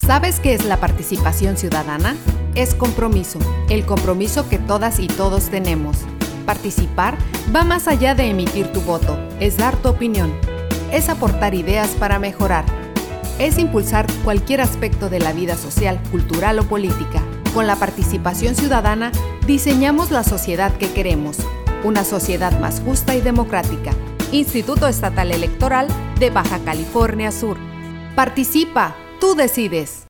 ¿Sabes qué es la participación ciudadana? Es compromiso, el compromiso que todas y todos tenemos. Participar va más allá de emitir tu voto, es dar tu opinión, es aportar ideas para mejorar, es impulsar cualquier aspecto de la vida social, cultural o política. Con la participación ciudadana, diseñamos la sociedad que queremos, una sociedad más justa y democrática. Instituto Estatal Electoral de Baja California Sur. Participa, tú decides.